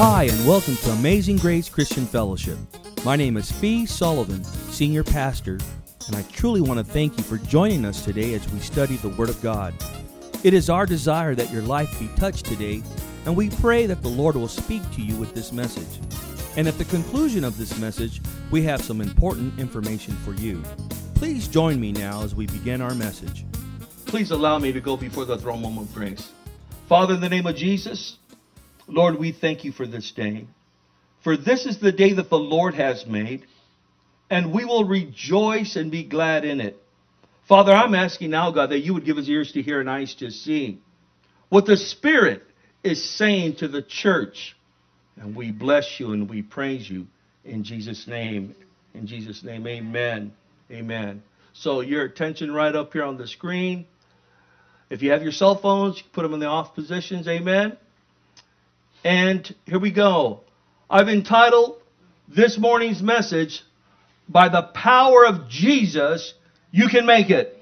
Hi, and welcome to Amazing Grace Christian Fellowship. My name is Fee Sullivan, Senior Pastor, and I truly want to thank you for joining us today as we study the Word of God. It is our desire that your life be touched today, and we pray that the Lord will speak to you with this message. And at the conclusion of this message, we have some important information for you. Please join me now as we begin our message. Please allow me to go before the throne room of grace. Father, in the name of Jesus, Lord, we thank you for this day. For this is the day that the Lord has made, and we will rejoice and be glad in it. Father, I'm asking now, God, that you would give us ears to hear and eyes to see what the Spirit is saying to the church. And we bless you and we praise you in Jesus' name. In Jesus' name, amen. Amen. So your attention right up here on the screen. If you have your cell phones, you can put them in the off positions. Amen. And here we go. I've entitled this morning's message, By the Power of Jesus, You Can Make It.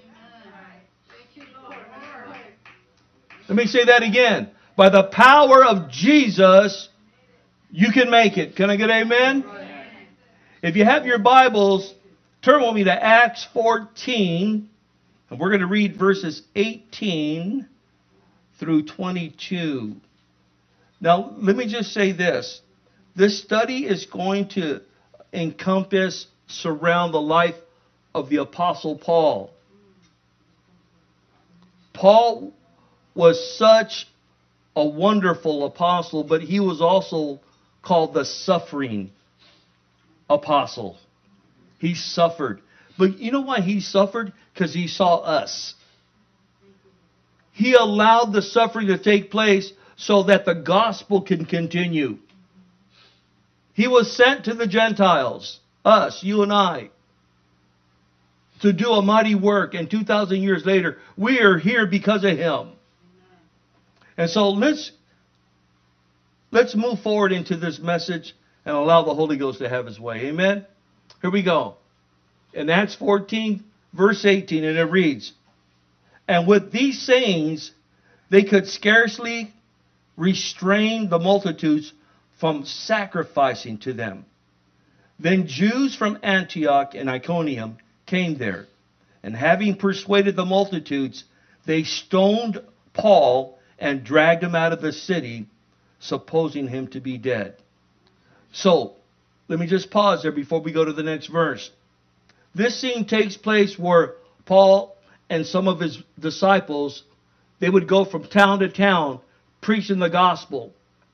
Let me say that again. By the power of Jesus, you can make it. Can I get amen? If you have your Bibles, turn with me to Acts 14. And we're going to read verses 18 through 22. Now, let me just say this. This study is going to surround the life of the Apostle Paul. Paul was such a wonderful apostle, but he was also called the suffering apostle. He suffered. But you know why he suffered? Because he saw us. He allowed the suffering to take place so that the gospel can continue. He was sent to the Gentiles, us, you and I, to do a mighty work. And 2,000 years later, we are here because of him. And so let's move forward into this message and allow the Holy Ghost to have his way. Amen? Here we go. In Acts 14, verse 18, and it reads, And with these sayings, they could scarcely restrain the multitudes from sacrificing to them. Then Jews from Antioch and Iconium came there, and having persuaded the multitudes, they stoned Paul and dragged him out of the city, supposing him to be dead. So, let me just pause there before we go to the next verse. This scene takes place where Paul and some of his disciples, they would go from town to town preaching the gospel.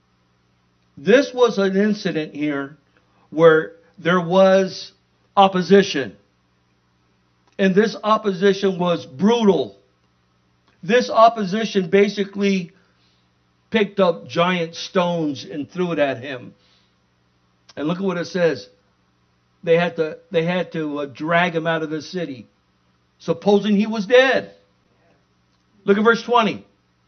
This was an incident here where there was opposition. And this opposition was brutal. This opposition basically picked up giant stones and threw it at him. And look at what it says. They had to drag him out of the city, supposing he was dead. Look at verse 20.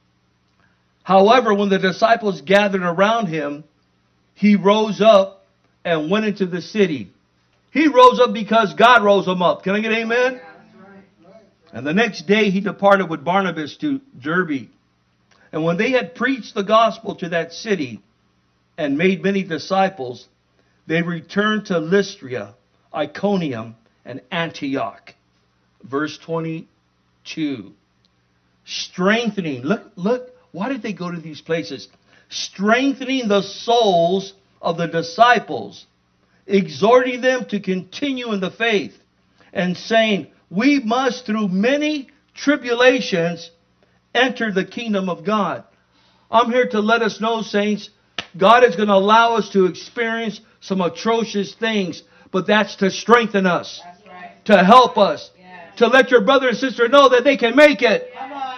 However, when the disciples gathered around him, he rose up and went into the city. He rose up because God rose him up. Can I get amen? And the next day he departed with Barnabas to Derbe. And when they had preached the gospel to that city and made many disciples, they returned to Lystra, Iconium, and Antioch. Verse 22. Strengthening. Look. Why did they go to these places? Strengthening the souls of the disciples, exhorting them to continue in the faith, and saying, we must through many tribulations enter the kingdom of God. I'm here to let us know, saints, God is going to allow us to experience some atrocious things, but that's to strengthen us, right, to help us, to let your brother and sister know that they can make it. Come on.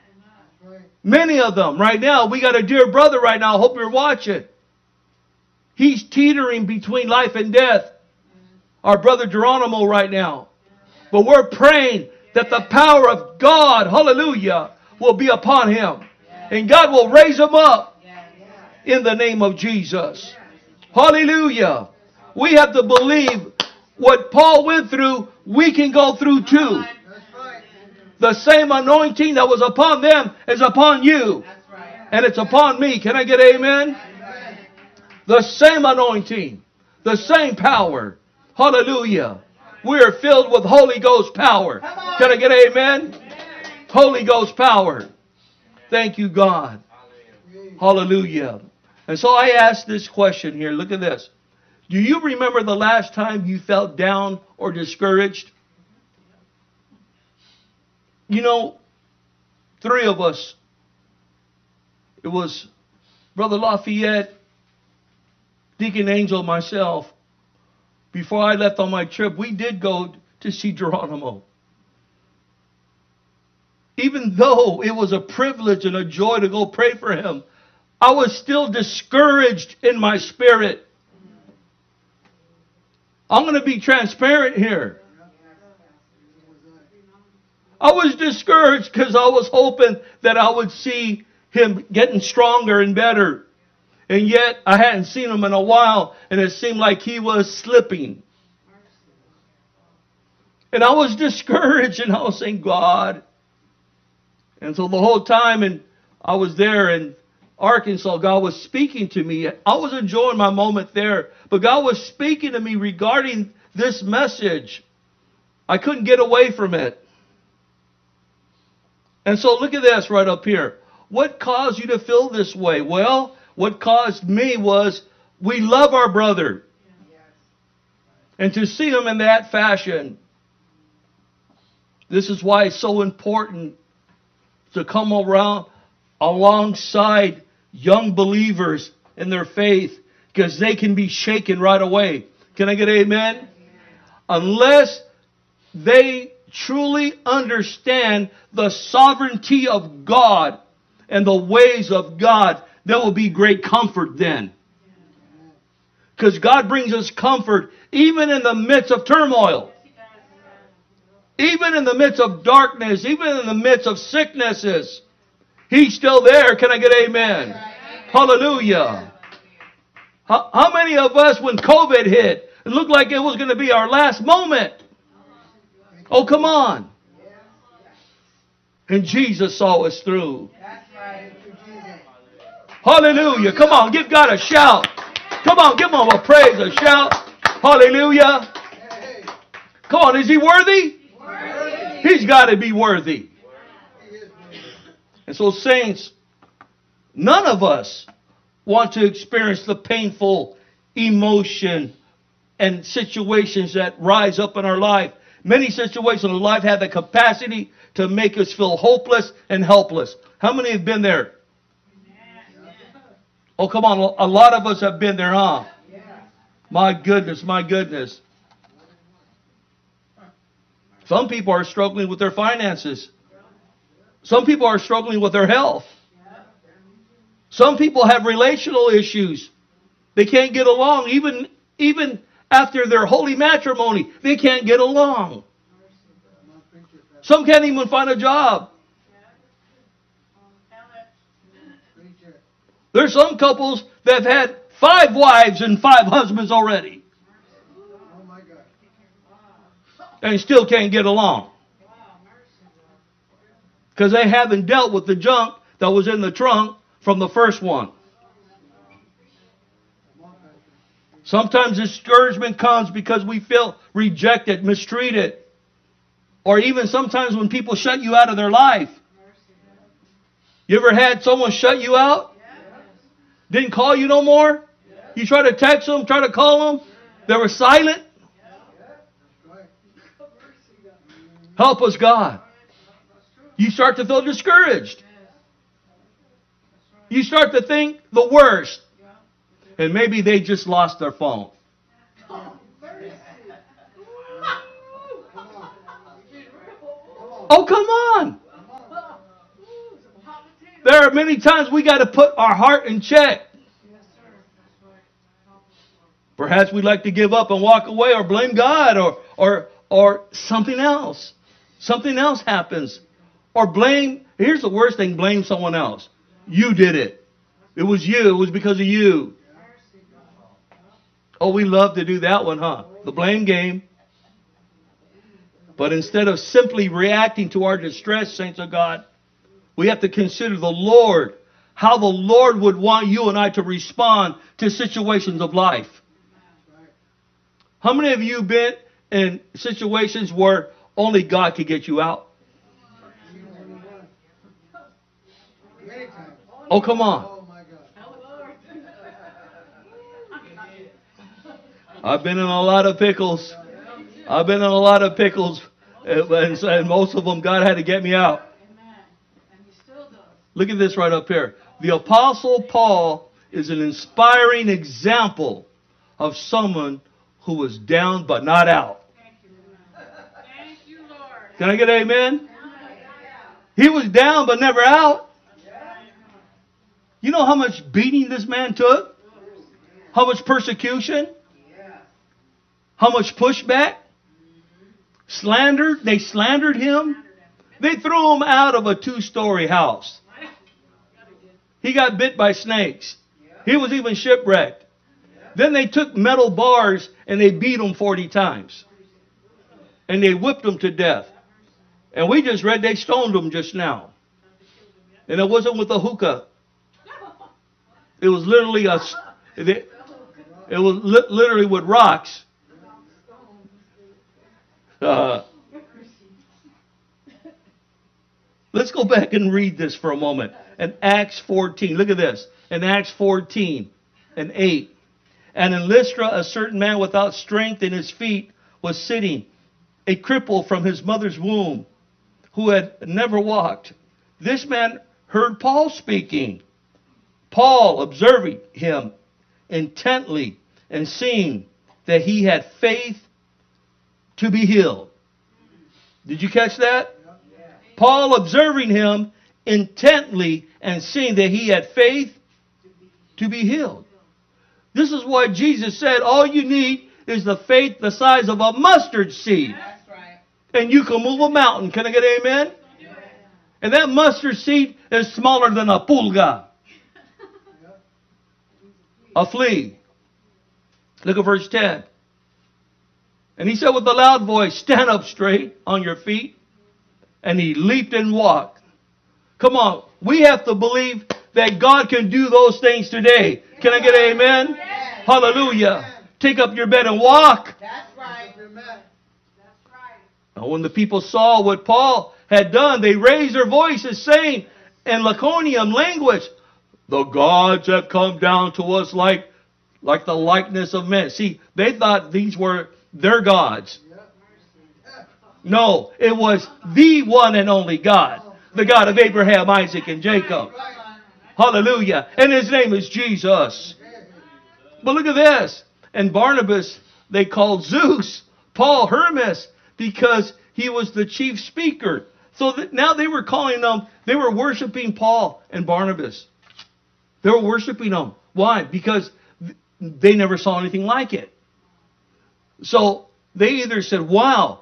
Many of them right now. We got a dear brother right now. I hope you're watching. He's teetering between life and death. Our brother Geronimo right now. But we're praying that the power of God, hallelujah, will be upon him. And God will raise him up in the name of Jesus. Hallelujah. We have to believe what Paul went through, we can go through too. The same anointing that was upon them is upon you. And it's upon me. Can I get amen? The same anointing. The same power. Hallelujah. We are filled with Holy Ghost power. Can I get an amen? Holy Ghost power. Thank you, God. Hallelujah. And so I ask this question here. Look at this. Do you remember the last time you felt down or discouraged? You know, 3 of us. It was Brother Lafayette, Deacon Angel, myself. Before I left on my trip, we did go to see Geronimo. Even though it was a privilege and a joy to go pray for him, I was still discouraged in my spirit. I'm going to be transparent here. I was discouraged because I was hoping that I would see him getting stronger and better. And yet, I hadn't seen him in a while, and it seemed like he was slipping. And I was discouraged, and I was saying, God. And so the whole time, and I was there in Arkansas, God was speaking to me. I was enjoying my moment there, but God was speaking to me regarding this message. I couldn't get away from it. And so look at this right up here. What caused you to feel this way? Well, what caused me was we love our brother. And to see him in that fashion, this is why it's so important to come around alongside young believers in their faith, because they can be shaken right away. Can I get an amen? Unless they truly understand the sovereignty of God and the ways of God, there will be great comfort then. Because God brings us comfort even in the midst of turmoil. Even in the midst of darkness, even in the midst of sicknesses. He's still there. Can I get amen? Hallelujah. How many of us, when COVID hit, it looked like it was going to be our last moment? Oh, come on. And Jesus saw us through. Hallelujah. Come on, give God a shout. Come on, give Him a praise, a shout. Hallelujah. Come on, is He worthy? He's got to be worthy. And so, saints, none of us want to experience the painful emotion and situations that rise up in our life. Many situations in life have the capacity to make us feel hopeless and helpless. How many have been there? Oh, come on. A lot of us have been there, huh? My goodness, my goodness. Some people are struggling with their finances. Some people are struggling with their health. Some people have relational issues. They can't get along. Even after their holy matrimony, they can't get along. Some can't even find a job. There's some couples that have had 5 wives and 5 husbands already. And still can't get along. Because they haven't dealt with the junk that was in the trunk from the first one. Sometimes discouragement comes because we feel rejected, mistreated. Or even sometimes when people shut you out of their life. You ever had someone shut you out? Didn't call you no more? You try to text them, try to call them. They were silent. Help us, God. You start to feel discouraged. You start to think the worst. And maybe they just lost their phone. Oh, come on. There are many times we got to put our heart in check. Perhaps we'd like to give up and walk away or blame God or something else. Something else happens. Or blame, here's the worst thing, blame someone else. You did it. It was you. It was because of you. Oh, we love to do that one, huh? The blame game. But instead of simply reacting to our distress, saints of God, we have to consider the Lord. how the Lord would want you and I to respond to situations of life. How many of you been in situations where only God could get you out? Oh, come on. I've been in a lot of pickles. And most of them, God had to get me out. Look at this right up here. The Apostle Paul is an inspiring example of someone who was down but not out. Thank you, Lord. Can I get an amen? He was down but never out. You know how much beating this man took? How much persecution? How much pushback? Slandered. They slandered him. They threw him out of a 2-story house. He got bit by snakes. He was even shipwrecked. Then they took metal bars and they beat him 40 times. And they whipped him to death. And we just read they stoned him just now. And it wasn't with a hookah. It was literally literally with rocks. Let's go back and read this for a moment. In Acts 14, look at this. In Acts 14 and 8. And in Lystra, a certain man without strength in his feet was sitting, a cripple from his mother's womb, who had never walked. This man heard Paul speaking. Paul, observing him intently and seeing that he had faith to be healed. Did you catch that? Paul, observing him intently and seeing that he had faith to be healed. This is why Jesus said all you need is the faith the size of a mustard seed. That's right. And you can move a mountain. Can I get an amen? Yeah. And that mustard seed is smaller than a pulga. A flea. Look at verse 10. And he said with a loud voice, stand up straight on your feet. And he leaped and walked. Come on. We have to believe that God can do those things today. Can I get an amen? Yes. Hallelujah. Yes. Take up your bed and walk. That's right. Amen. That's right. And when the people saw what Paul had done, they raised their voices saying in Lycaonian language, the gods have come down to us like the likeness of men. See, they thought these were their gods. No, it was the one and only God. The God of Abraham, Isaac, and Jacob. Hallelujah. And his name is Jesus. But look at this. And Barnabas, they called Zeus, Paul Hermes, because he was the chief speaker. So that now they were calling them, they were worshiping Paul and Barnabas. They were worshiping them. Why? Because they never saw anything like it. So they either said, wow,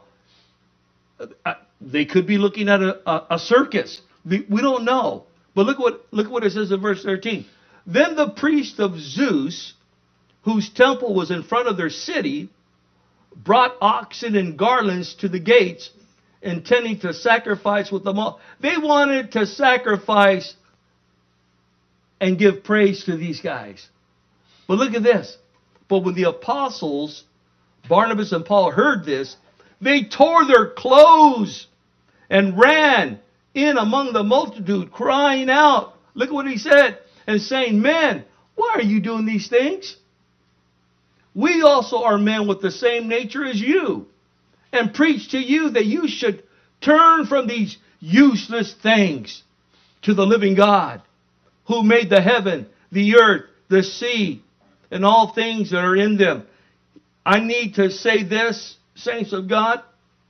they could be looking at a circus. We don't know. But look what it says in verse 13. Then the priest of Zeus, whose temple was in front of their city, brought oxen and garlands to the gates, intending to sacrifice with them all. They wanted to sacrifice and give praise to these guys. But look at this. But when the apostles, Barnabas and Paul, heard this, they tore their clothes and ran in among the multitude, crying out. Look at what he said. And saying, men, why are you doing these things? We also are men with the same nature as you, and preach to you that you should turn from these useless things to the living God, who made the heaven, the earth, the sea, and all things that are in them. I need to say this, saints of God.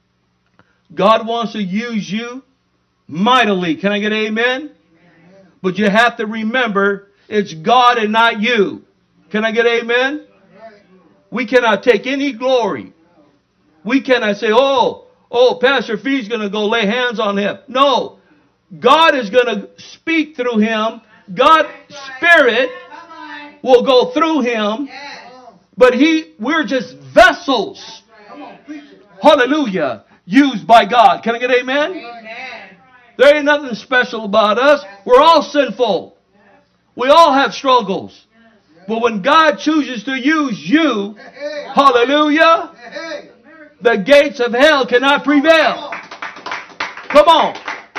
God wants to use you mightily. Can I get an amen? Amen. But you have to remember, it's God and not you. Can I get an amen? We cannot take any glory. We cannot say, oh, Pastor Fee's going to go lay hands on him. No. God is going to speak through him. God's Spirit will go through him. But we're just vessels. Hallelujah. Used by God. Can I get amen? Amen. There ain't nothing special about us. We're all sinful. We all have struggles. But when God chooses to use you, hallelujah, the gates of hell cannot prevail. Come on.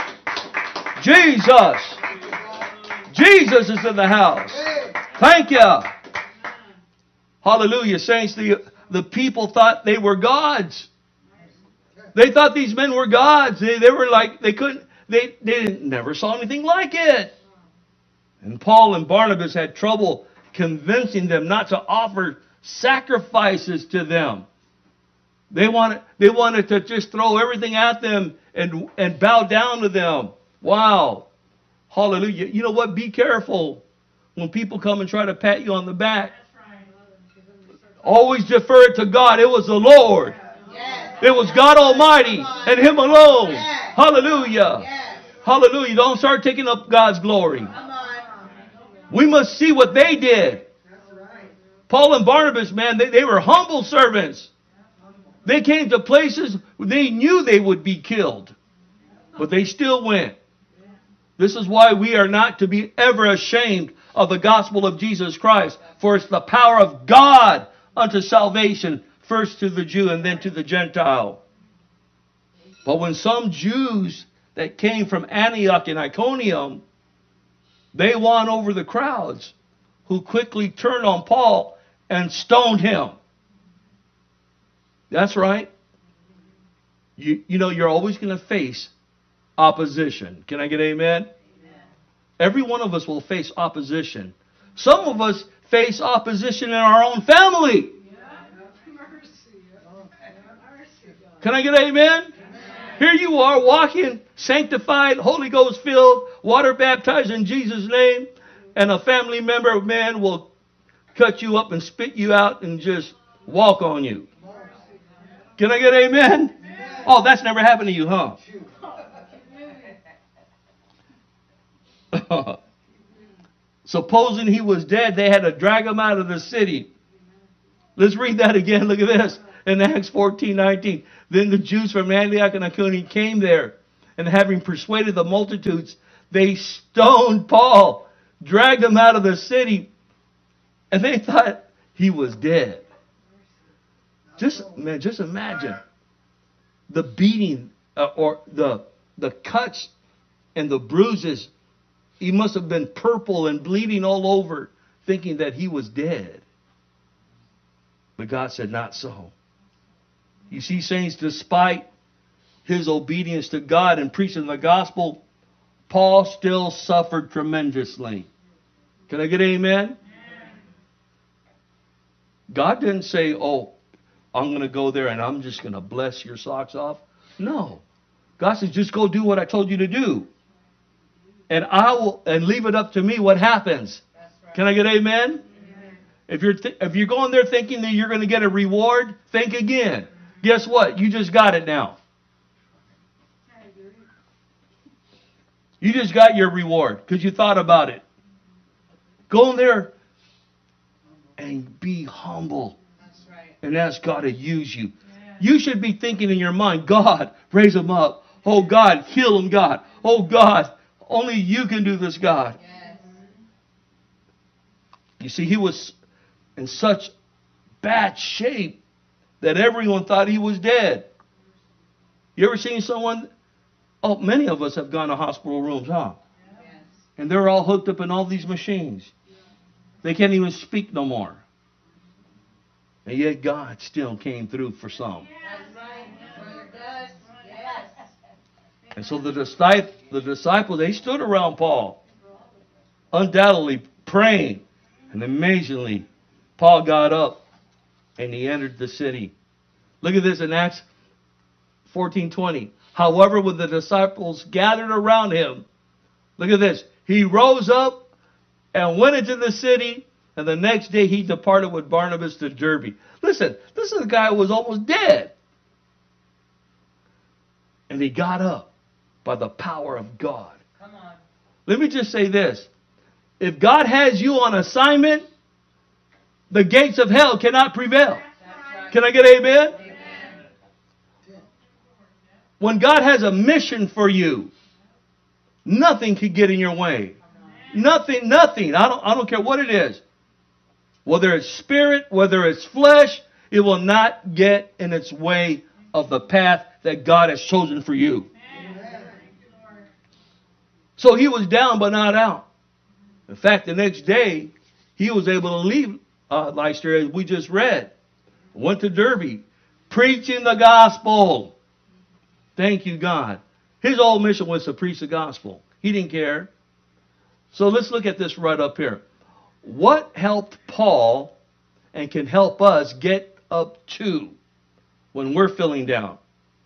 Jesus. Jesus is in the house. Thank you. Hallelujah. Saints, the people thought they were gods. They thought these men were gods. They were like, they never saw anything like it. And Paul and Barnabas had trouble convincing them not to offer sacrifices to them. They wanted to just throw everything at them and bow down to them. Wow. Hallelujah. You know what? Be careful when people come and try to pat you on the back. Always defer it to God. It was the Lord. It was God Almighty and Him alone. Hallelujah. Hallelujah. Don't start taking up God's glory. We must see what they did. Paul and Barnabas, man, they were humble servants. They came to places where they knew they would be killed. But they still went. This is why we are not to be ever ashamed of the gospel of Jesus Christ. For it's the power of God unto salvation, first to the Jew and then to the Gentile. But when some Jews that came from Antioch and Iconium, they won over the crowds, who quickly turned on Paul and stoned him. That's right. You know, you're always going to face opposition. Can I get amen? Amen? Every one of us will face opposition. Some of us face opposition in our own family. Can I get amen? Here you are walking, sanctified, Holy Ghost filled, water baptized in Jesus' name, and a family member of man will cut you up and spit you out and just walk on you. Can I get amen? Oh, that's never happened to you, huh? Supposing he was dead, they had to drag him out of the city. Let's read that again. Look at this. In Acts 14:19. Then the Jews from Antioch and Iconium came there, and having persuaded the multitudes, they stoned Paul, dragged him out of the city, and they thought he was dead. Just imagine the beating or the cuts and the bruises. He must have been purple and bleeding all over, thinking that he was dead. But God said, not so. You see, saints, despite his obedience to God and preaching the gospel, Paul still suffered tremendously. Can I get amen? God didn't say, oh, I'm going to go there and I'm just going to bless your socks off. No. God says, just go do what I told you to do. And and leave it up to me what happens. Right. Can I get amen? If you're going there thinking that you're going to get a reward, think again. Guess what? You just got it now. You just got your reward because you thought about it. Go in there and be humble. That's right. And ask God to use you. Yeah. You should be thinking in your mind, God, raise them up. Oh, God, heal them, God. Oh, God, only you can do this, God. Yes. You see, he was in such bad shape that everyone thought he was dead. You ever seen someone? Oh, many of us have gone to hospital rooms, huh? Yes. And they're all hooked up in all these machines. They can't even speak no more. And yet God still came through for some. And so the disciples, they stood around Paul, undoubtedly praying. And amazingly, Paul got up and he entered the city. Look at this in Acts 14:20. However, when the disciples gathered around him, look at this. He rose up and went into the city, and the next day he departed with Barnabas to Derbe. Listen, this is a guy who was almost dead. And he got up by the power of God. Come on. Let me just say this. If God has you on assignment, the gates of hell cannot prevail. Right. Can I get amen? Amen? When God has a mission for you, nothing can get in your way. Nothing. I don't care what it is. Whether it's spirit, whether it's flesh, it will not get in its way of the path that God has chosen for you. So he was down but not out. In fact, the next day, he was able to leave Lystra, as we just read. Went to Derbe, preaching the gospel. Thank you, God. His whole mission was to preach the gospel. He didn't care. So let's look at this right up here. What helped Paul and can help us get up to when we're feeling down?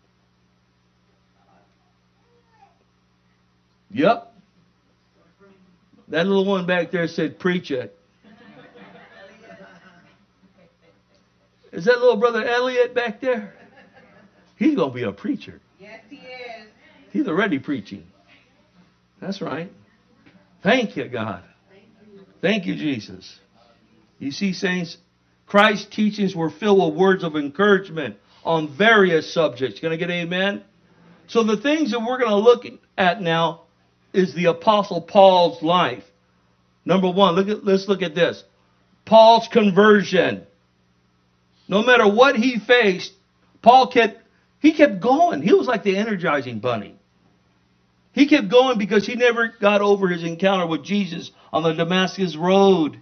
Yep. That little one back there said, preach it. Is that little brother Elliot back there? He's going to be a preacher. Yes, he is. He's already preaching. That's right. Thank you, God. Thank you, Jesus. You see, saints, Christ's teachings were filled with words of encouragement on various subjects. Can I get an amen? So the things that we're going to look at now is the Apostle Paul's life. Number one, let's look at this. Paul's conversion. No matter what he faced, Paul kept going. He was like the Energizing Bunny. He kept going because he never got over his encounter with Jesus on the Damascus road.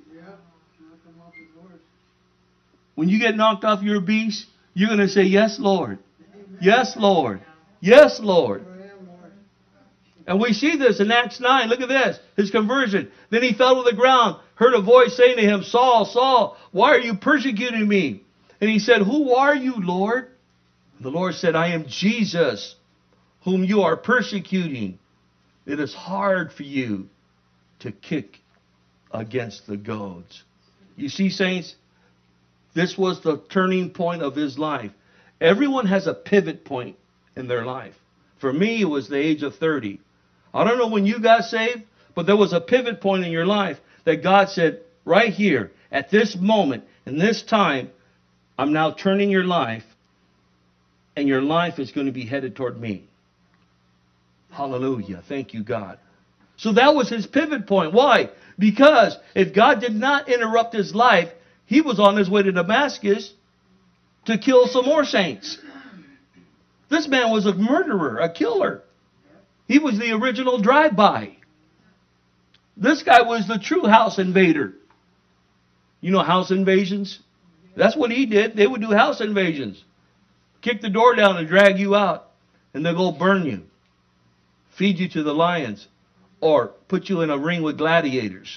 When you get knocked off your beast, you're going to say, yes, Lord. Yes, Lord. Yes, Lord. And we see this in Acts 9. Look at this. His conversion. Then he fell to the ground, heard a voice saying to him, Saul, Saul, why are you persecuting me? And he said, who are you, Lord? The Lord said, I am Jesus, whom you are persecuting. It is hard for you to kick against the goads. You see, saints, this was the turning point of his life. Everyone has a pivot point in their life. For me, it was the age of 30. I don't know when you got saved, but there was a pivot point in your life that God said, right here, at this moment, in this time, I'm now turning your life, and your life is going to be headed toward me. Hallelujah. Thank you, God. So that was his pivot point. Why? Because if God did not interrupt his life, he was on his way to Damascus to kill some more saints. This man was a murderer, a killer. He was the original drive-by. This guy was the true house invader. You know house invasions? That's what he did. They would do house invasions. Kick the door down and drag you out. And they'll go burn you. Feed you to the lions. Or put you in a ring with gladiators.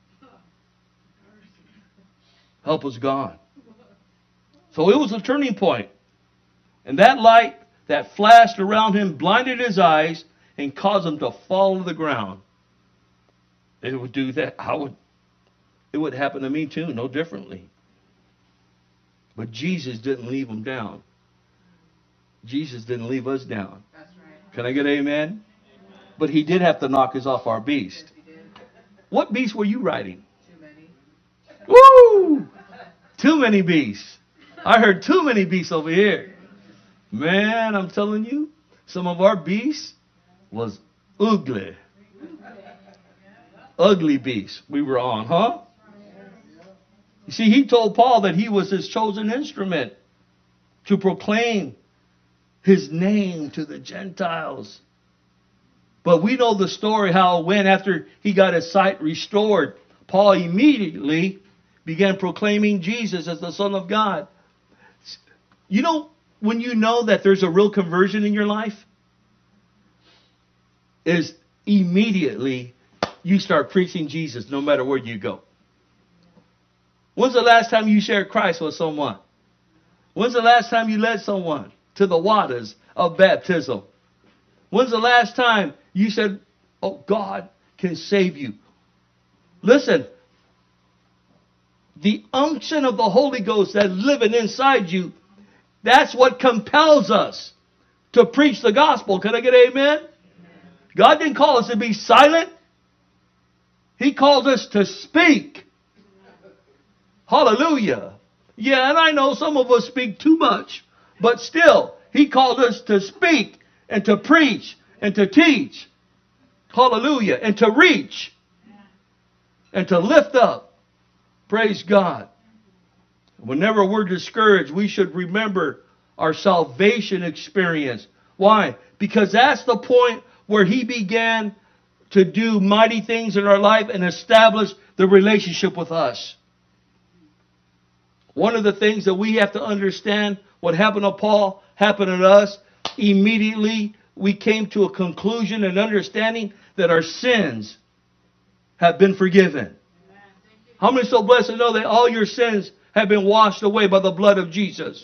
Help us, God. So it was a turning point. And that light that flashed around him blinded his eyes and caused him to fall to the ground. It would do that. It would happen to me too, no differently. But Jesus didn't leave him down. Jesus didn't leave us down. That's right. Can I get amen? Amen? But he did have to knock us off our beast. Yes, he did. What beast were you riding? Too many. Woo! Too many beasts. I heard too many beasts over here. Man, I'm telling you, some of our beasts was ugly. Ugly beasts we were on, huh? You see, he told Paul that he was his chosen instrument to proclaim his name to the Gentiles. But we know the story how it went after he got his sight restored. Paul immediately began proclaiming Jesus as the Son of God. You know, when you know that there's a real conversion in your life, is immediately you start preaching Jesus no matter where you go. When's the last time you shared Christ with someone? When's the last time you led someone to the waters of baptism? When's the last time you said, oh, God can save you? Listen, the unction of the Holy Ghost that's living inside you, that's what compels us to preach the gospel. Can I get an amen? God didn't call us to be silent. He called us to speak. Hallelujah. Yeah, and I know some of us speak too much, but still, he called us to speak and to preach and to teach. Hallelujah. And to reach. and to lift up. Praise God. Whenever we're discouraged, we should remember our salvation experience. Why? Because that's the point where He began to do mighty things in our life and establish the relationship with us. One of the things that we have to understand, what happened to Paul, happened to us. Immediately, we came to a conclusion and understanding that our sins have been forgiven. How many so blessed to know that all your sins have been washed away by the blood of Jesus?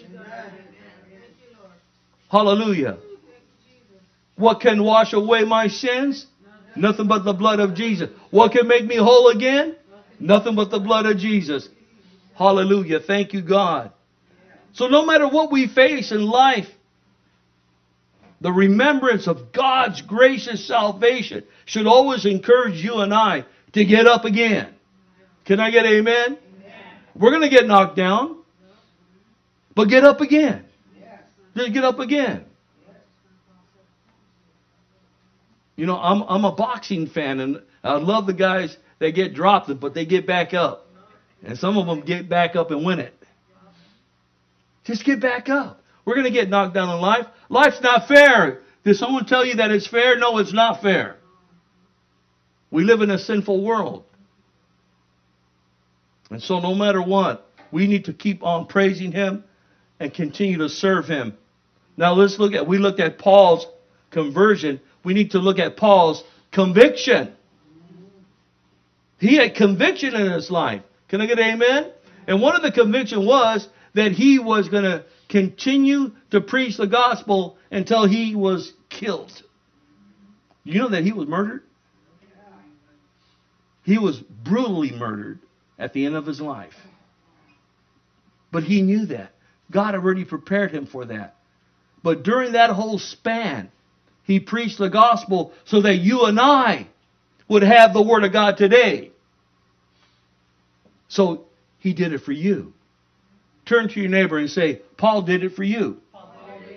Hallelujah. What can wash away my sins? Nothing but the blood of Jesus. What can make me whole again? Nothing but the blood of Jesus. Hallelujah. Thank you, God. So no matter what we face in life, the remembrance of God's gracious salvation should always encourage you and I to get up again. Can I get amen? Amen. We're going to get knocked down, but get up again. Just get up again. You know, I'm a boxing fan, and I love the guys that get dropped, but they get back up. And some of them get back up and win it. Just get back up. We're going to get knocked down in life. Life's not fair. Did someone tell you that it's fair? No, it's not fair. We live in a sinful world. And so no matter what, we need to keep on praising Him and continue to serve Him. Now we looked at Paul's conversion. We need to look at Paul's conviction. He had conviction in his life. Can I get an amen? And one of the conviction was that he was going to continue to preach the gospel until he was killed. You know that he was murdered? He was brutally murdered at the end of his life. But he knew that. God already prepared him for that. But during that whole span, he preached the gospel so that you and I would have the Word of God today. So he did it for you. Turn to your neighbor and say, Paul did it for you. Paul did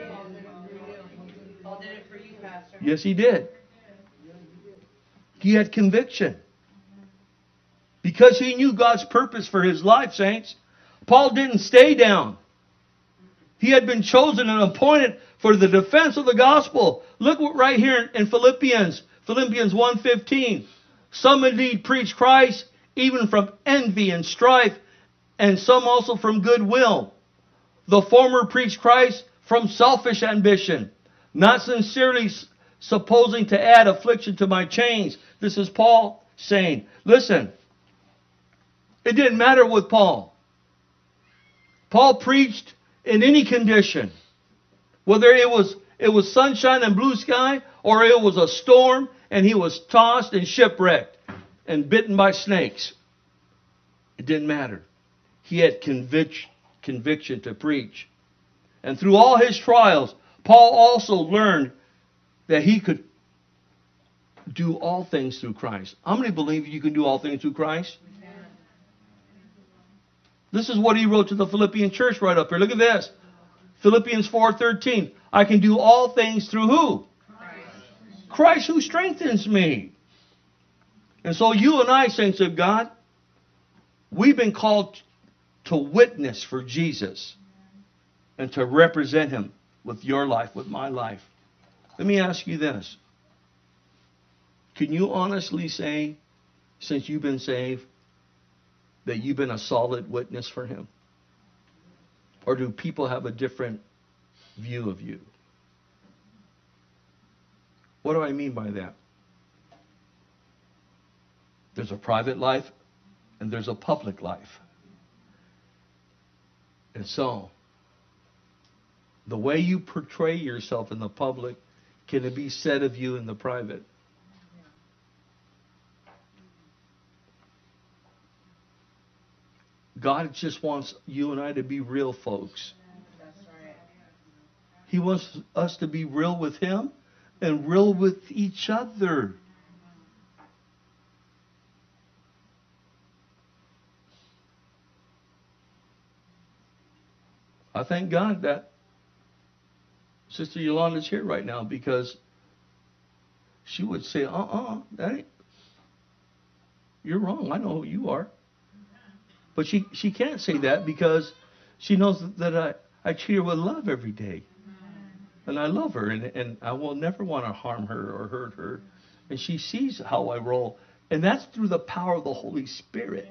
it for you, Pastor. Yes, he did. He had conviction. Because he knew God's purpose for his life, saints. Paul didn't stay down. He had been chosen and appointed for the defense of the gospel. Look right here in Philippians 1:15. Some indeed preach Christ, even from envy and strife, and some also from goodwill. The former preach Christ from selfish ambition, not sincerely supposing to add affliction to my chains. This is Paul saying, listen, it didn't matter with Paul. Paul preached in any condition, whether it was sunshine and blue sky, or it was a storm and he was tossed and shipwrecked and bitten by snakes. It didn't matter. He had conviction to preach. And through all his trials, Paul also learned that he could do all things through Christ. How many believe you can do all things through Christ? This is what he wrote to the Philippian church right up here. Look at this. Philippians 4:13. I can do all things through who? Christ who strengthens me. And so you and I, saints of God, we've been called to witness for Jesus and to represent Him with your life, with my life. Let me ask you this. Can you honestly say, since you've been saved, that you've been a solid witness for Him? Or do people have a different view of you? What do I mean by that? There's a private life and there's a public life. And so, the way you portray yourself in the public, can it be said of you in the private? God just wants you and I to be real folks. That's right. He wants us to be real with Him and real with each other. I thank God that Sister Yolanda's here right now, because she would say, that ain't. you're wrong. I know who you are. But she can't say that because she knows that I treat her with love every day. And I love her, and I will never want to harm her or hurt her. And she sees how I roll. And that's through the power of the Holy Spirit.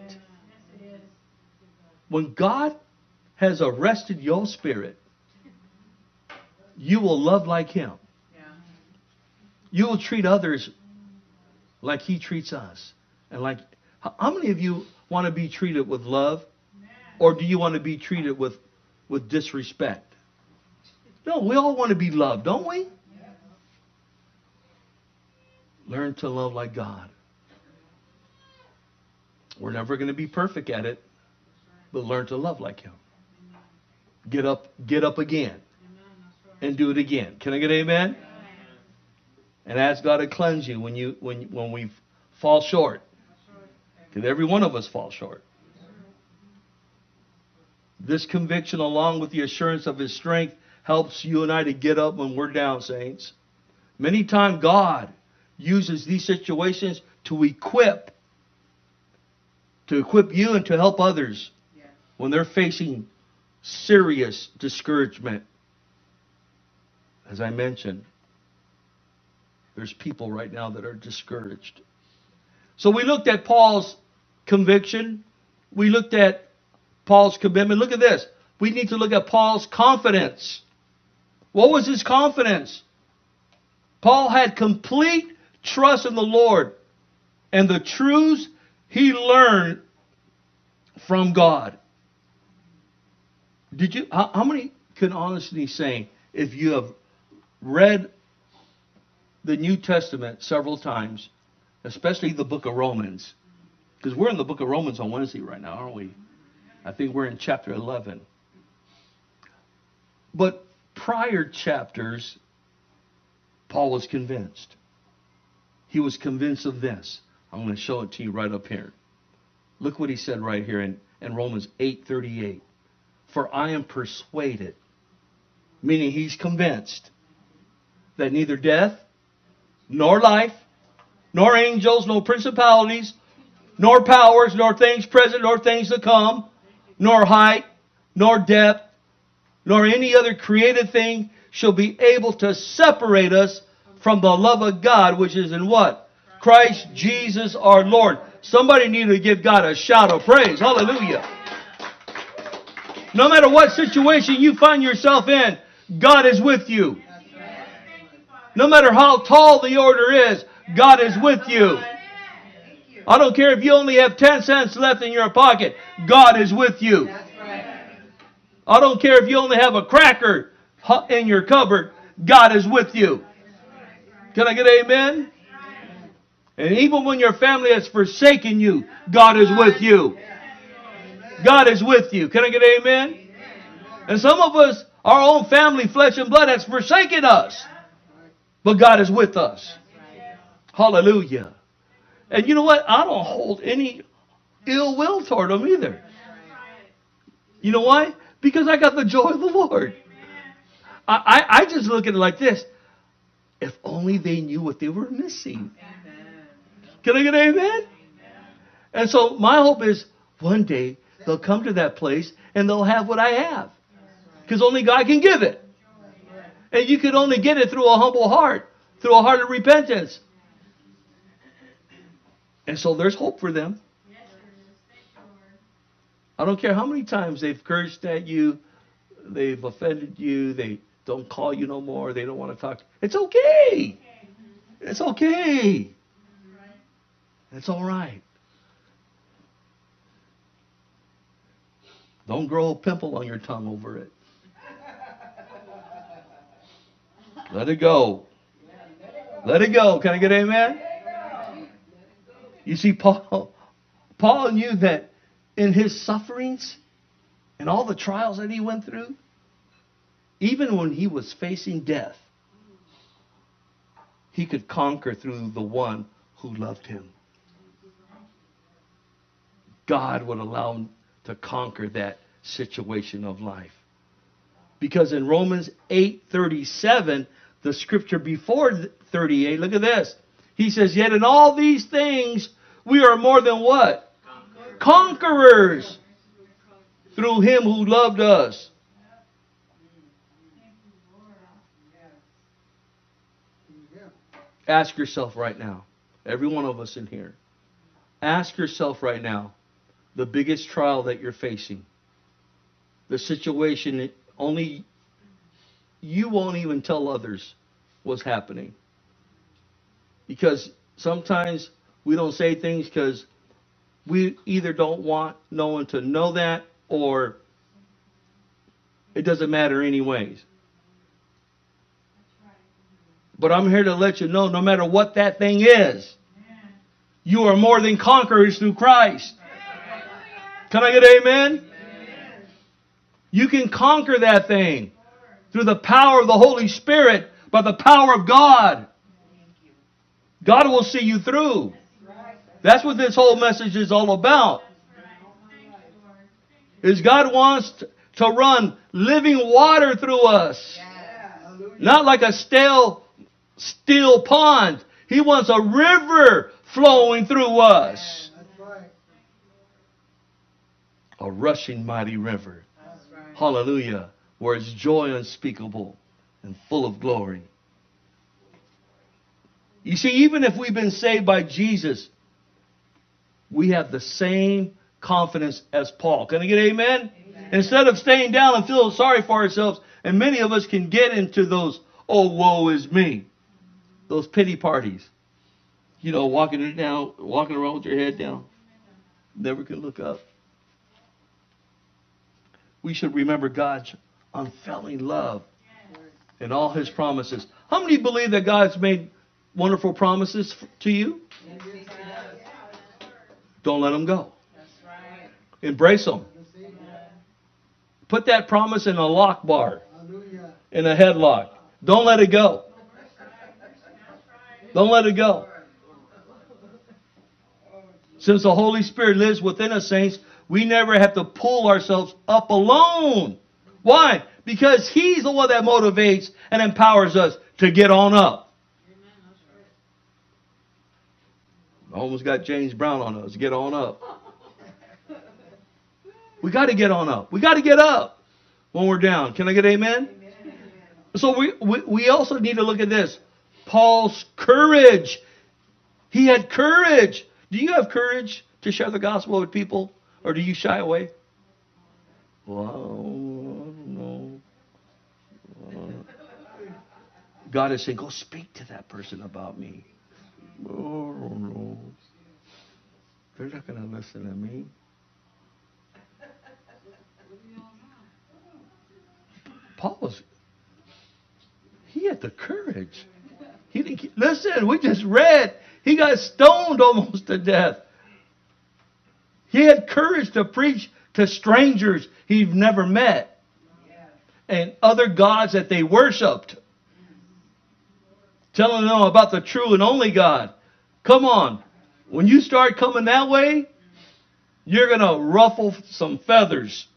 When God has arrested your spirit, you will love like Him. You will treat others like He treats us. And like, how many of you want to be treated with love? Or do you want to be treated with disrespect? No, we all want to be loved, don't we? Learn to love like God. We're never going to be perfect at it, but learn to love like Him. Get up again and do it again. Can I get amen? And ask God to cleanse you when we fall short. Because every one of us falls short. This conviction, along with the assurance of His strength, helps you and I to get up when we're down, saints. Many times God uses these situations to equip you and to help others when they're facing serious discouragement. As I mentioned, there's people right now that are discouraged. So we looked at Paul's conviction. We looked at Paul's commitment. Look at this. We need to look at Paul's confidence. What was his confidence? Paul had complete trust in the Lord and the truths he learned from God. How many can honestly say, if you have read the New Testament several times, especially the book of Romans, because we're in the book of Romans on Wednesday right now, aren't we? I think we're in chapter 11. But prior chapters, Paul was convinced. He was convinced of this. I'm going to show it to you right up here. Look what he said right here in Romans 8:38. For I am persuaded, meaning he's convinced, that neither death, nor life, nor angels, nor principalities, nor powers, nor things present, nor things to come, nor height, nor depth, nor any other created thing shall be able to separate us from the love of God, which is in what? Christ Jesus our Lord. Somebody need to give God a shout of praise. Hallelujah. No matter what situation you find yourself in, God is with you. No matter how tall the order is, God is with you. I don't care if you only have 10 cents left in your pocket. God is with you. I don't care if you only have a cracker in your cupboard. God is with you. Can I get amen? And even when your family has forsaken you, God is with you. God is with you. Can I get amen? And some of us, our own family, flesh and blood, has forsaken us. But God is with us. Hallelujah. And you know what? I don't hold any ill will toward them either. You know why? Because I got the joy of the Lord. I just look at it like this. If only they knew what they were missing. Can I get an amen? And so my hope is one day they'll come to that place and they'll have what I have. Because only God can give it. And you can only get it through a humble heart. Through a heart of repentance. And so there's hope for them. I don't care how many times they've cursed at you, they've offended you, they don't call you no more, they don't want to talk. It's okay. It's okay. It's all right. Don't grow a pimple on your tongue over it. Let it go. Let it go. Can I get an amen? You see, Paul knew that in his sufferings and all the trials that he went through, even when he was facing death, he could conquer through the one who loved him. God would allow him to conquer that situation of life. Because in Romans 8:37, the scripture before 38, look at this. He says, yet in all these things We are more than what? Conquerors. Through Him who loved us. Ask yourself right now, every one of us in here, ask yourself right now, the biggest trial that you're facing, the situation that only you won't even tell others what's happening. Because sometimes we don't say things because we either don't want no one to know that, or it doesn't matter anyways. But I'm here to let you know, no matter what that thing is, you are more than conquerors through Christ. Can I get an amen? You can conquer that thing through the power of the Holy Spirit, by the power of God. God will see you through. That's what this whole message is all about. Is God wants to run living water through us. Not like a still pond. He wants a river flowing through us. A rushing mighty river. Hallelujah. Where it's joy unspeakable and full of glory. You see, even if we've been saved by Jesus, we have the same confidence as Paul. Can I get amen? Amen. Instead of staying down and feeling sorry for ourselves, and many of us can get into those, oh, woe is me, those pity parties. You know, walking around with your head down. Never can look up. We should remember God's unfailing love and all His promises. How many believe that God's made wonderful promises to you? Don't let them go. Embrace them. Put that promise in a lock bar, in a headlock. Don't let it go. Don't let it go. Since the Holy Spirit lives within us, saints, we never have to pull ourselves up alone. Why? Because He's the one that motivates and empowers us to get on up. I almost got James Brown on us. Get on up. We got to get on up. We got to get up when we're down. Can I get amen? So we also need to look at this. Paul's courage. He had courage. Do you have courage to share the gospel with people? Or do you shy away? Well, no. God is saying, go speak to that person about me. Oh, no. They're not going to listen to me. He had the courage. He didn't. Listen, we just read. He got stoned almost to death. He had courage to preach to strangers he'd never met. And other gods that they worshipped. Telling them about the true and only God. Come on. When you start coming that way, you're going to ruffle some feathers.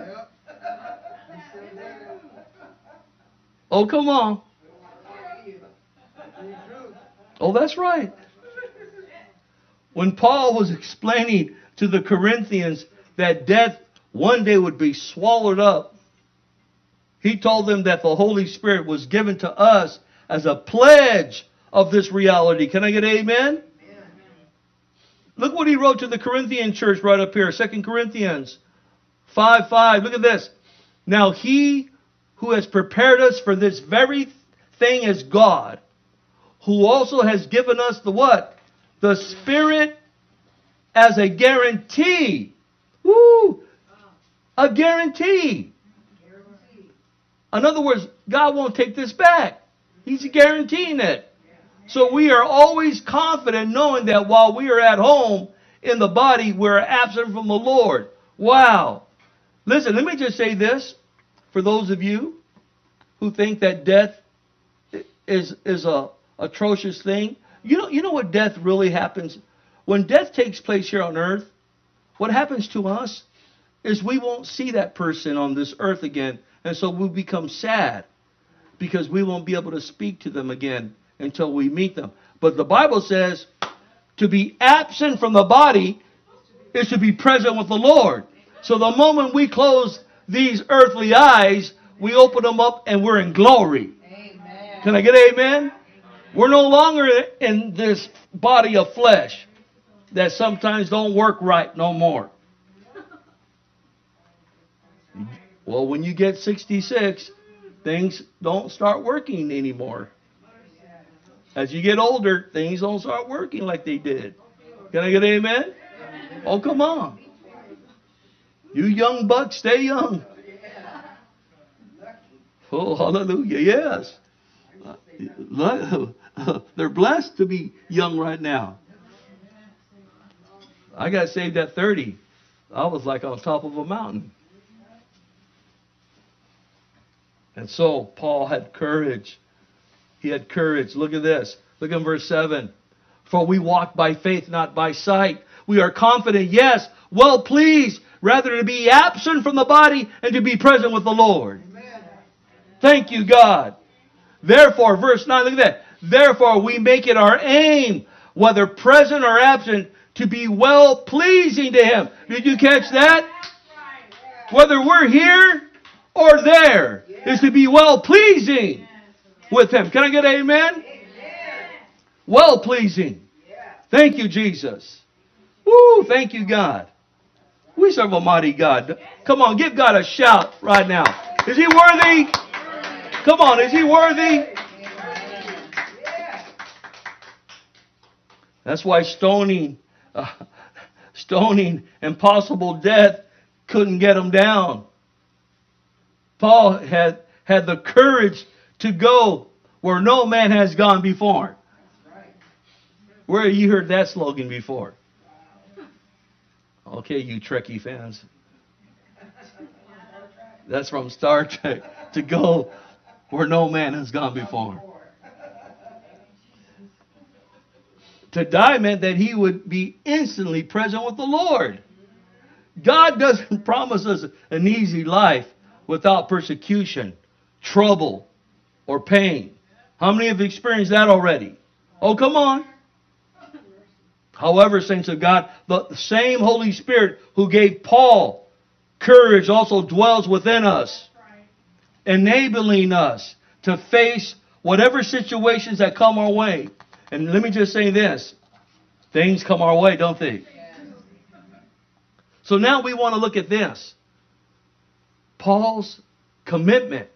Oh, come on. Oh, that's right. When Paul was explaining to the Corinthians that death one day would be swallowed up, he told them that the Holy Spirit was given to us as a pledge of this reality. Can I get an amen? Look what he wrote to the Corinthian church right up here. 2 Corinthians 5:5. Look at this. Now He who has prepared us for this very thing is God, who also has given us the what? The Spirit as a guarantee. Woo! A guarantee. In other words, God won't take this back. He's guaranteeing it. So we are always confident knowing that while we are at home in the body, we're absent from the Lord. Wow. Listen, let me just say this. For those of you who think that death is a atrocious thing, you know what death really happens? When death takes place here on earth, what happens to us is we won't see that person on this earth again. And so we'll become sad because we won't be able to speak to them again until we meet them. But the Bible says To be absent from the body is to be present with the Lord. So the moment we close these earthly eyes, we open them up and we're in glory. Amen. Can I get amen? We're no longer in this body of flesh that sometimes don't work right no more. Well, when you get 66, things don't start working anymore. As you get older, things don't start working like they did. Can I get amen? Oh, come on. You young bucks, stay young. Oh, hallelujah, yes. They're blessed to be young right now. I got saved at 30. I was like on top of a mountain. And so Paul had courage. He had courage. Look at this. Look at verse 7. For we walk by faith, not by sight. We are confident, yes, well pleased, rather to be absent from the body and to be present with the Lord. Amen. Thank you, God. Therefore, verse 9, look at that. Therefore, we make it our aim, whether present or absent, to be well pleasing to Him. Did you catch that? Whether we're here or there, is to be well pleasing with Him. Can I get an amen? Well pleasing. Thank you, Jesus. Woo, thank you, God. We serve a mighty God. Come on, give God a shout right now. Is He worthy? Come on, is He worthy? That's why stoning and possible death couldn't get Him down. Paul had the courage to go where no man has gone before. Where have you heard that slogan before? Okay, you Trekkie fans. That's from Star Trek. To go where no man has gone before. To die meant that he would be instantly present with the Lord. God doesn't promise us an easy life without persecution, trouble, or pain. How many have experienced that already? Oh, come on. However, saints of God, the same Holy Spirit who gave Paul courage also dwells within us, enabling us to face whatever situations that come our way. And let me just say this. Things come our way, don't they? So now we want to look at this. Paul's commitment.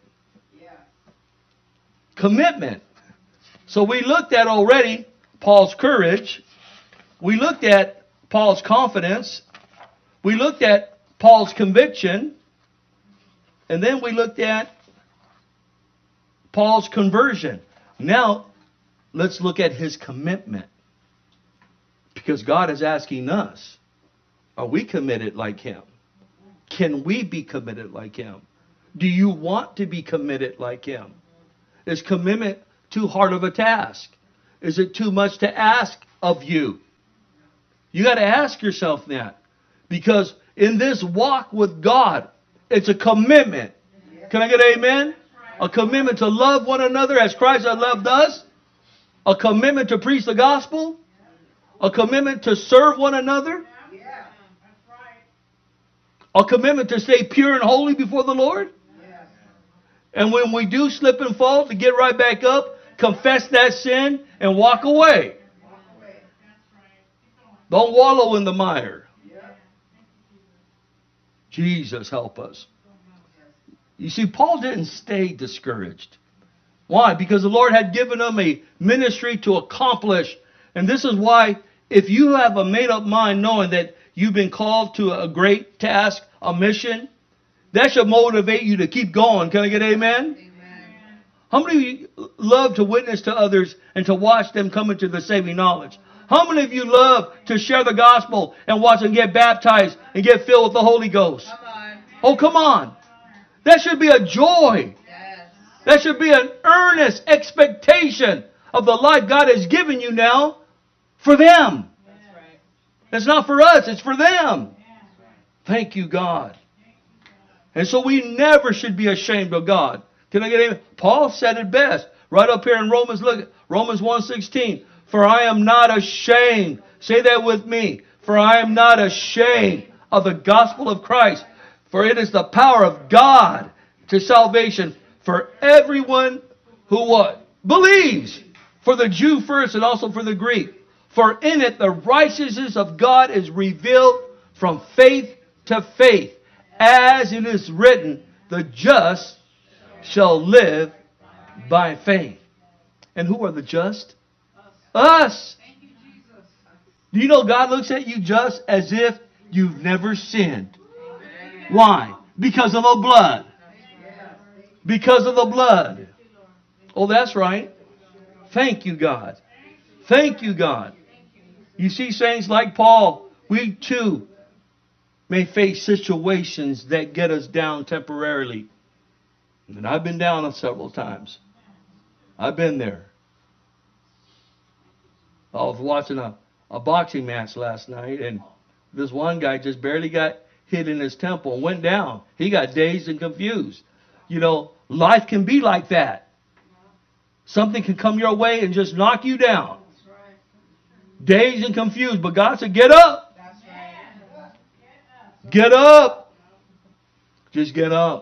Commitment. So we looked at already Paul's courage. We looked at Paul's confidence. We looked at Paul's conviction. And then we looked at Paul's conversion. Now, let's look at his commitment. Because God is asking us, are we committed like Him? Can we be committed like Him? Do you want to be committed like Him? Is commitment too hard of a task? Is it too much to ask of you? You got to ask yourself that. Because in this walk with God, it's a commitment. Can I get an amen? A commitment to love one another as Christ has loved us. A commitment to preach the gospel. A commitment to serve one another. A commitment to stay pure and holy before the Lord. And when we do slip and fall, to get right back up, confess that sin, and walk away. Don't wallow in the mire. Jesus, help us. You see, Paul didn't stay discouraged. Why? Because the Lord had given him a ministry to accomplish. And this is why, if you have a made-up mind knowing that you've been called to a great task, a mission, that should motivate you to keep going. Can I get amen? Amen. How many of you love to witness to others and to watch them come into the saving knowledge? How many of you love to share the gospel and watch them get baptized and get filled with the Holy Ghost? Come on. Oh, come on. That should be a joy. Yes. That should be an earnest expectation of the life God has given you now for them. That's right. It's not for us, it's for them. Thank you, God. And so we never should be ashamed of God. Can I get amen? Paul said it best. Right up here in Romans, look, Romans 1:16. For I am not ashamed Say that with me. For I am not ashamed of the gospel of Christ, for it is the power of God to salvation for everyone who what? Believes. For the Jew first and also for the Greek. For in it the righteousness of God is revealed from faith to faith. As it is written, the just shall live by faith. And who are the just? Us. Do you know God looks at you just as if you've never sinned? Why? Because of the blood. Because of the blood. Oh, that's right. Thank you, God. Thank you, God. You see, saints like Paul, we too may face situations that get us down temporarily. And I've been down several times. I've been there. I was watching a boxing match last night, and this one guy just barely got hit in his temple and went down. He got dazed and confused. You know, life can be like that. Something can come your way and just knock you down. Dazed and confused. But God said, get up. Get up. Just get up.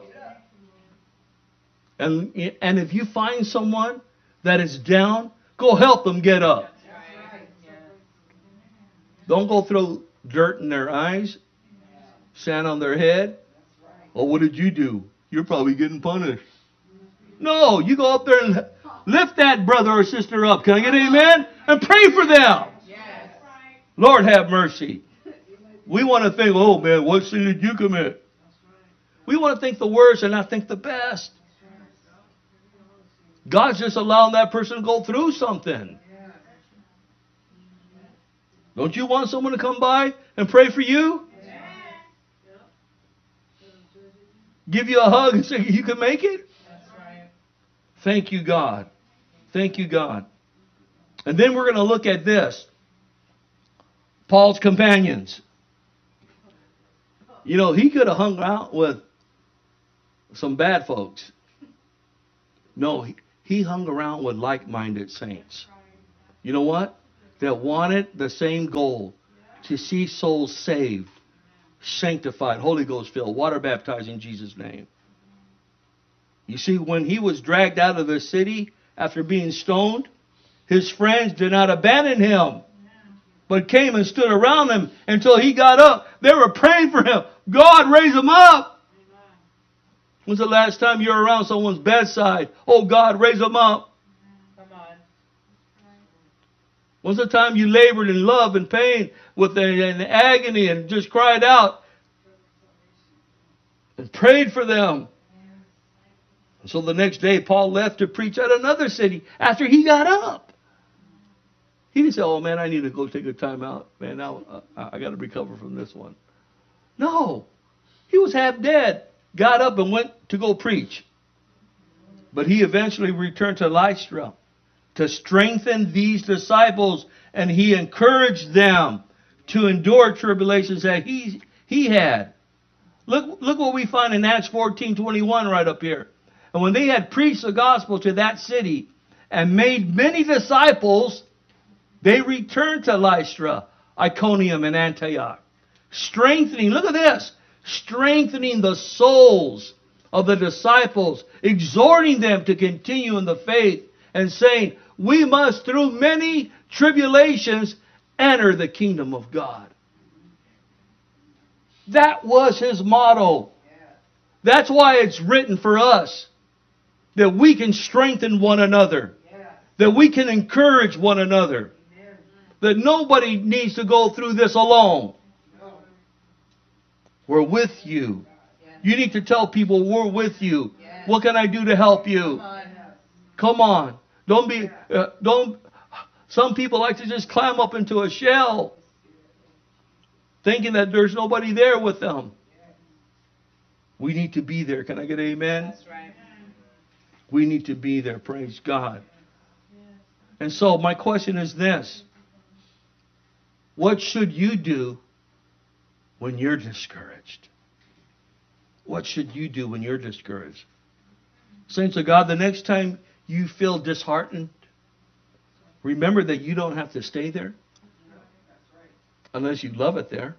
And if you find someone that is down, go help them get up. Don't go throw dirt in their eyes, sand on their head. Oh, what did you do? You're probably getting punished. No, you go up there and lift that brother or sister up. Can I get an amen? And pray for them. Lord have mercy. We want to think, oh man, what sin did you commit? We want to think the worst and not think the best. God's just allowing that person to go through something. Don't you want someone to come by and pray for you? Give you a hug and say, you can make it? Thank you, God. Thank you, God. And then we're going to look at this. Paul's companions. You know, he could have hung out with some bad folks. No, he hung around with like-minded saints. You know what? That wanted the same goal. To see souls saved, sanctified, Holy Ghost filled, water baptized in Jesus' name. You see, when he was dragged out of the city after being stoned, his friends did not abandon him, but came and stood around him until he got up. They were praying for him. God raise him up. When's the last time you were around someone's bedside? Oh, God, raise them up. Come on. When's the time you labored in love and pain with an agony and just cried out and prayed for them? And so the next day, Paul left to preach at another city after he got up. He didn't say, oh, man, I need to go take a time out. Man, now I got to recover from this one. No. He was half dead. Got up and went to go preach. But he eventually returned to Lystra to strengthen these disciples, and he encouraged them to endure tribulations that he had. Look what we find in Acts 14:21 right up here. And when they had preached the gospel to that city and made many disciples, they returned to Lystra, Iconium, and Antioch, strengthening, look at this, strengthening the souls of the disciples, exhorting them to continue in the faith, and saying, we must through many tribulations enter the kingdom of God. That was his motto. That's why it's written for us, that we can strengthen one another, that we can encourage one another, that nobody needs to go through this alone. We're with you. You need to tell people we're with you. What can I do to help you? Come on. Some people like to just climb up into a shell, thinking that there's nobody there with them. We need to be there. Can I get an amen? That's right. We need to be there. Praise God. And so my question is this. What should you do when you're discouraged? What should you do when you're discouraged? Saints of God, the next time you feel disheartened, remember that you don't have to stay there. Unless you love it there.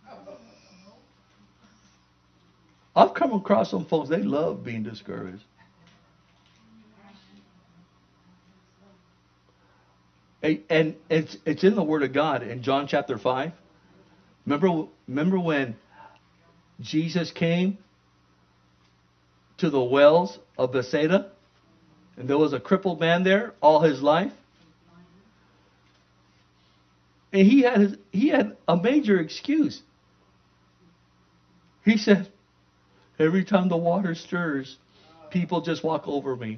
I've come across some folks, they love being discouraged. And it's in the Word of God in John chapter 5. Remember when Jesus came to the wells of Bethsaida? And there was a crippled man there all his life. And he had a major excuse. He said, every time the water stirs, people just walk over me.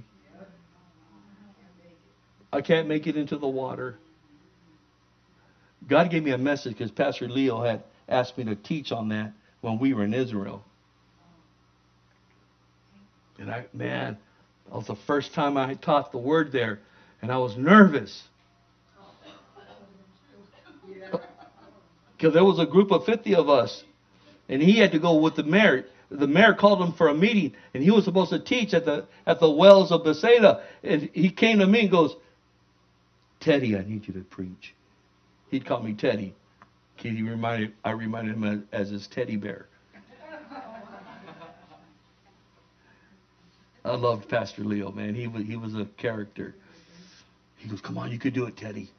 I can't make it into the water. God gave me a message because Pastor Leo had asked me to teach on that when we were in Israel. And that was the first time I taught the word there. And I was nervous. Because there was a group of 50 of us. And he had to go with the mayor. The mayor called him for a meeting. And he was supposed to teach at the wells of Bethsaida. And he came to me and goes, Teddy, I need you to preach. He'd call me Teddy. I reminded him as his teddy bear. I loved Pastor Leo, man. He was a character. He goes, come on, you could do it, Teddy.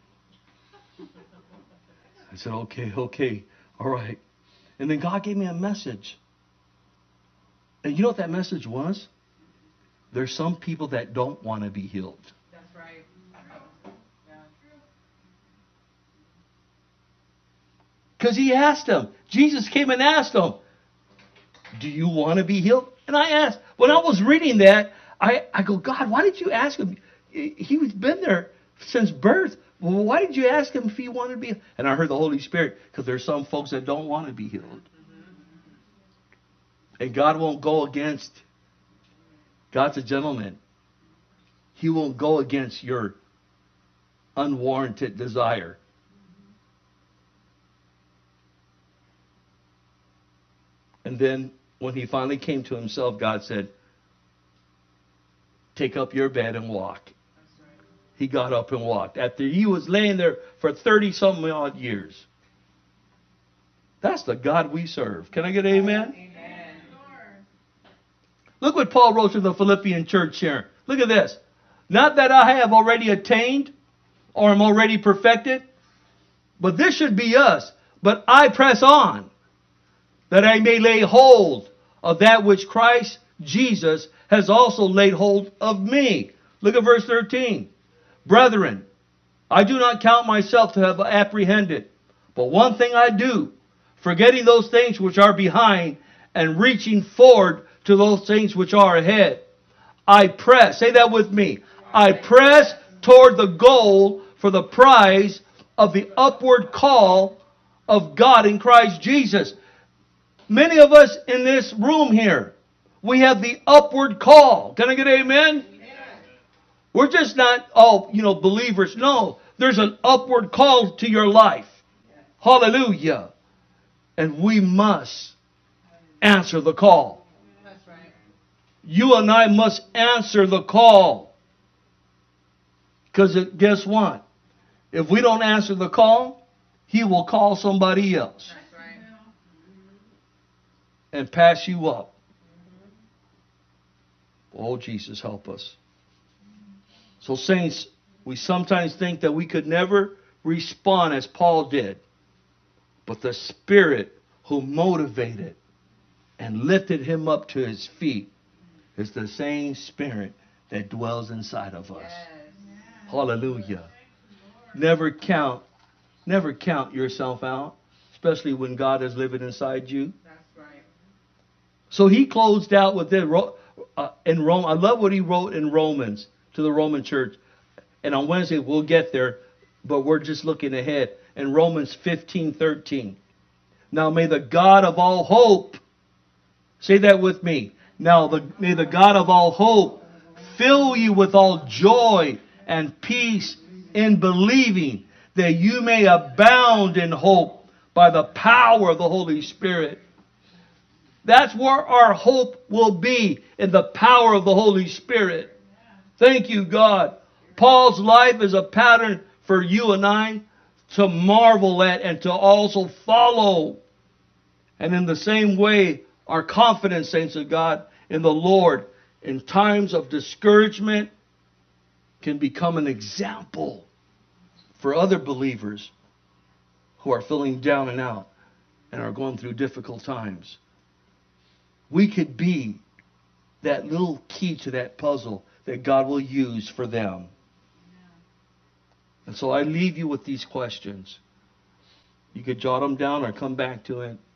I said, okay, all right. And then God gave me a message. And you know what that message was? There's some people that don't want to be healed. That's right. Yeah. Because he asked them. Jesus came and asked them, do you want to be healed? And I asked, when I was reading that, I go, God, why did you ask him? He's been there since birth. Well, why did you ask him if he wanted to be healed? And I heard the Holy Spirit, because there's some folks that don't want to be healed. And God won't go against. God's a gentleman. He won't go against your unwarranted desire. And then when he finally came to himself, God said, take up your bed and walk. He got up and walked. After he was laying there for 30-something odd years. That's the God we serve. Can I get an amen? Amen. Look what Paul wrote to the Philippian church here. Look at this. Not that I have already attained or am already perfected, but this should be us. But I press on, that I may lay hold of that which Christ Jesus has also laid hold of me. Look at verse 13. Brethren, I do not count myself to have apprehended, but one thing I do, forgetting those things which are behind and reaching forward to those things which are ahead. I press, say that with me. I press toward the goal for the prize of the upward call of God in Christ Jesus. Many of us in this room here, we have the upward call. Can I get an amen? We're just not all, believers. No, there's an upward call to your life. Hallelujah. And we must answer the call. That's right. You and I must answer the call. Because guess what? If we don't answer the call, he will call somebody else. That's right. And pass you up. Oh, Jesus, help us. So, saints, we sometimes think that we could never respond as Paul did. But the Spirit who motivated and lifted him up to his feet is the same Spirit that dwells inside of us. Yes. Hallelujah. Never count yourself out, especially when God is living inside you. That's right. So he closed out with this in Rome. I love what he wrote in Romans to the Roman church. And on Wednesday we'll get there, but we're just looking ahead. In Romans 15:13. Now may the God of all hope, say that with me. Now may the God of all hope fill you with all joy and peace in believing, that you may abound in hope by the power of the Holy Spirit. That's where our hope will be, in the power of the Holy Spirit. Thank you, God. Paul's life is a pattern for you and I to marvel at, and to also follow. And in the same way, our confidence, saints of God, in the Lord, in times of discouragement, can become an example for other believers who are feeling down and out and are going through difficult times. We could be that little key to that puzzle that God will use for them. And so I leave you with these questions. You could jot them down or come back to it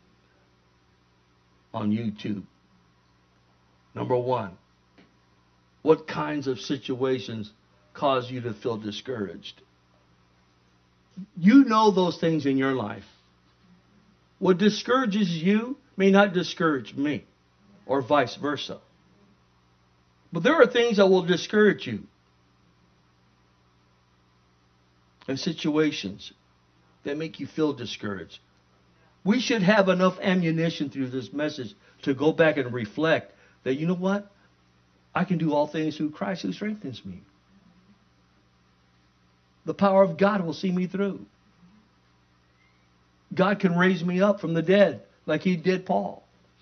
on YouTube. Number one, what kinds of situations cause you to feel discouraged? You know those things in your life. What discourages you may not discourage me, or vice versa. But there are things that will discourage you, and situations that make you feel discouraged. We should have enough ammunition through this message to go back and reflect that, you know what? I can do all things through Christ who strengthens me. The power of God will see me through. God can raise me up from the dead like He did Paul.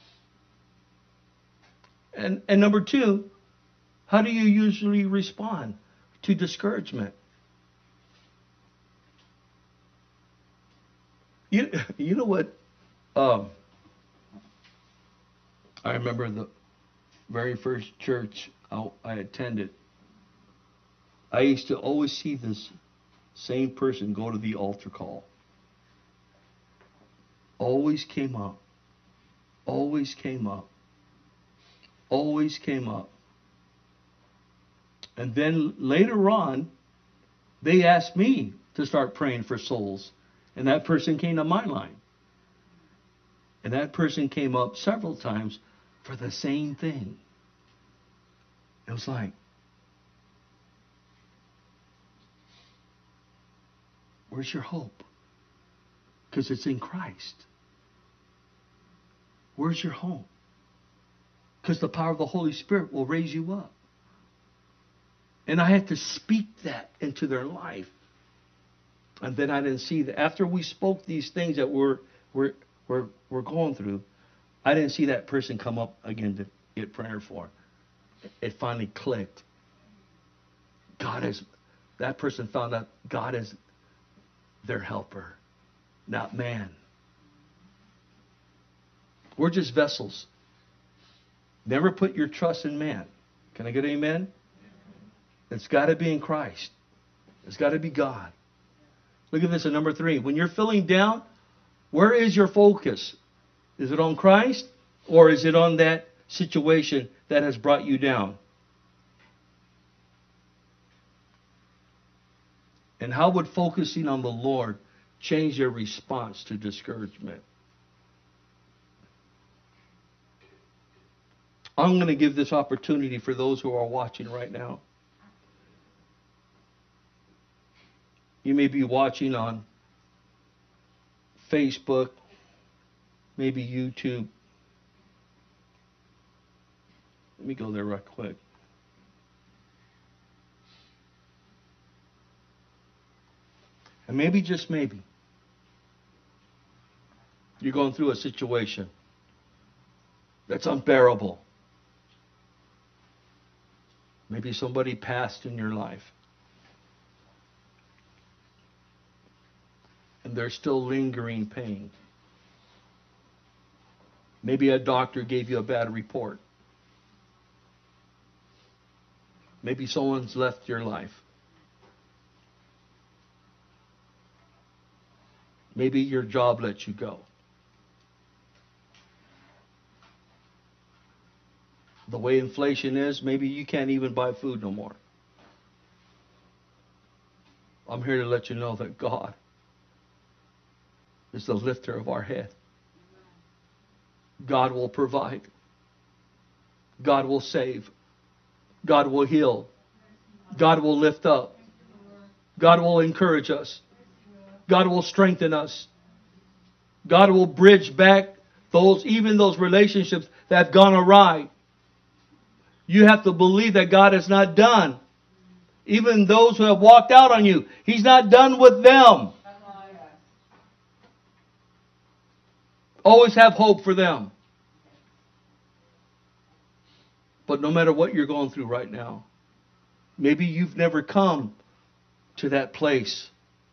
And number two, how do you usually respond to discouragement? You know what? I remember the very first church I attended. I used to always see this same person go to the altar call. Always came up. Always came up. Always came up. And then later on, they asked me to start praying for souls. And that person came to my line. And that person came up several times for the same thing. It was like, where's your hope? Because it's in Christ. Where's your hope? Because the power of the Holy Spirit will raise you up. And I had to speak that into their life. And then I didn't see that. After we spoke these things that we're going through, I didn't see that person come up again to get prayer for. It finally clicked. That person found out God is their helper, not man. We're just vessels. Never put your trust in man. Can I get an amen? It's got to be in Christ. It's got to be God. Look at this at number 3. When you're feeling down, where is your focus? Is it on Christ, or is it on that situation that has brought you down? And how would focusing on the Lord change your response to discouragement? I'm going to give this opportunity for those who are watching right now. You may be watching on Facebook, maybe YouTube. Let me go there right quick. And maybe, just maybe, you're going through a situation that's unbearable. Maybe somebody passed in your life. And there's still lingering pain. Maybe a doctor gave you a bad report. Maybe someone's left your life. Maybe your job lets you go. The way inflation is, maybe you can't even buy food no more. I'm here to let you know that God is the lifter of our head. God will provide. God will save. God will heal. God will lift up. God will encourage us. God will strengthen us. God will bridge back even those relationships that have gone awry. You have to believe that God is not done. Even those who have walked out on you, He's not done with them. Always have hope for them. But no matter what you're going through right now, maybe you've never come to that place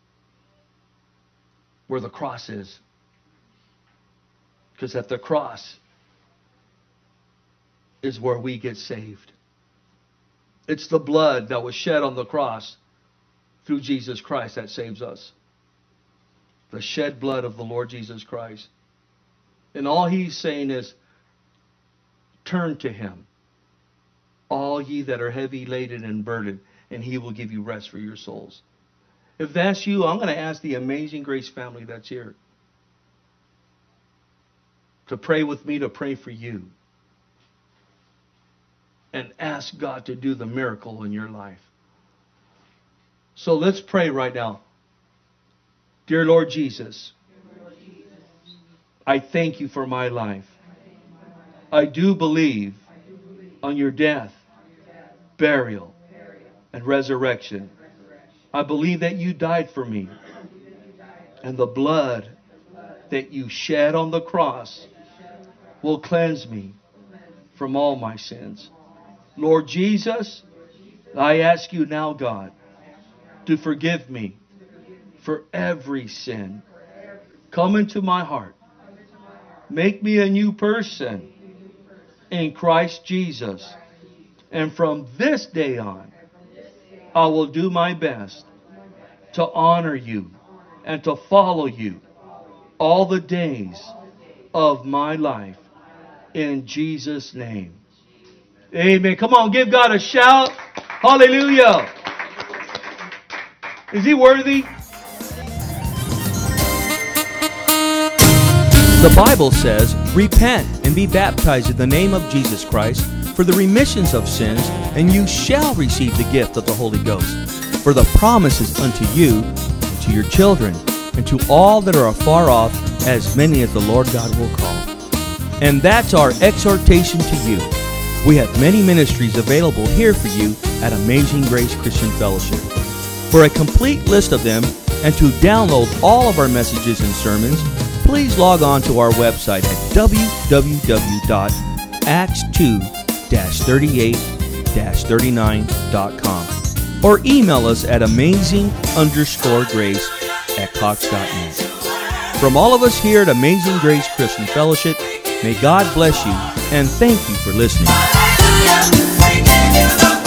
where the cross is. Because at the cross is where we get saved. It's the blood that was shed on the cross through Jesus Christ that saves us. The shed blood of the Lord Jesus Christ. And all He's saying is, turn to Him, all ye that are heavy laden and burdened, and He will give you rest for your souls. If that's you, I'm going to ask the Amazing Grace family that's here to pray with me, to pray for you. And ask God to do the miracle in your life. So let's pray right now. Dear Lord Jesus, I thank you for my life. I do believe on your death, burial, and resurrection. I believe that you died for me. And the blood that you shed on the cross will cleanse me from all my sins. Lord Jesus, I ask you now, God, to forgive me for every sin. Come into my heart. Make me a new person in Christ Jesus. And from this day on, I will do my best to honor you and to follow you all the days of my life. In Jesus' name. Amen. Come on, give God a shout. Hallelujah. Is He worthy? The Bible says, repent and be baptized in the name of Jesus Christ for the remissions of sins, and you shall receive the gift of the Holy Ghost. For the promise is unto you, and to your children, and to all that are afar off, as many as the Lord God will call. And that's our exhortation to you. We have many ministries available here for you at Amazing Grace Christian Fellowship. For a complete list of them and to download all of our messages and sermons, please log on to our website at www.acts2-38-39.com or email us at amazing_grace@cox.net. From all of us here at Amazing Grace Christian Fellowship, may God bless you and thank you for listening.